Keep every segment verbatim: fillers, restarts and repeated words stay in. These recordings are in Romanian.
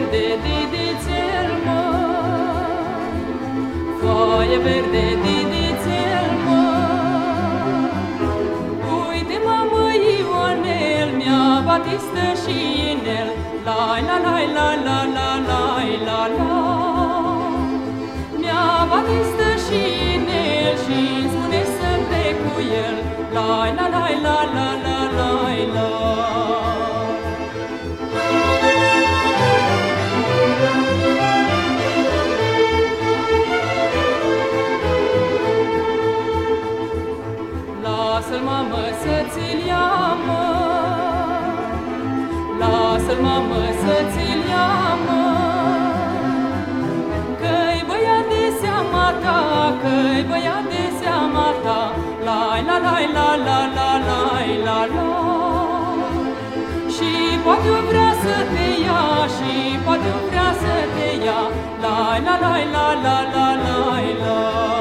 verde didițel, mă, foaie verde didițel, mă. Uite, mamă, Ionel, mi-a batistă și inel, lai la lai la la la lai la la. Mi-a batistă și inel și-mi spune să plec cu el, lai la lai la la la lai la. Lasă-l, mamă, să-ți-l ia, mă, lasă-l, mamă, să-ți-l ia, mă, că-i băiat de seama ta, că-i băiat de seama ta, lai la lai la la la lai la la. Și poate o vrea să te ia, și poate o vrea să te ia, lai la lai la la la lai la.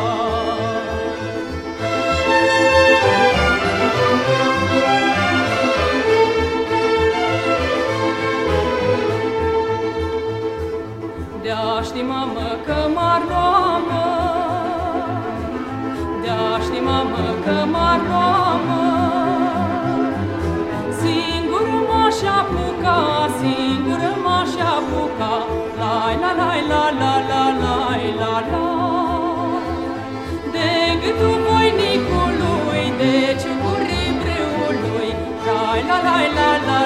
De-a ști, mamă, că m-ar lua, mă, de-a ști, mamă, că m-ar lua, mă, singură m-aș apuca, singură m-aș apuca, lai la lai la la la lai la la. De gâtul voinicului, de ciucurii breului, lai la lai la la.